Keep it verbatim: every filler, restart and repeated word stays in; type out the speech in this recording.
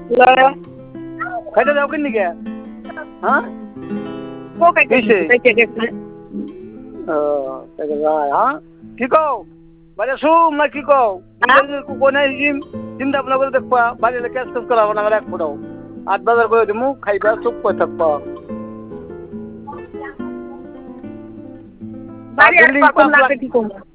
খাইতে যাও কিনি কে হ্যাঁ ও খাইতে খাইতে গেছে ও তাকে যায় হ্যাঁ কি কও বাড়ি শুম না কি কও কোন জিম চিন্তা ভাবনা করে দেখবা বাড়ি ক্যাশ ট্যাশ করাবো না এক ফোটাও আট বাজার করে দিমু খাইবা চুপ করে থাকবা বাড়ি আর পাকুন না কি কম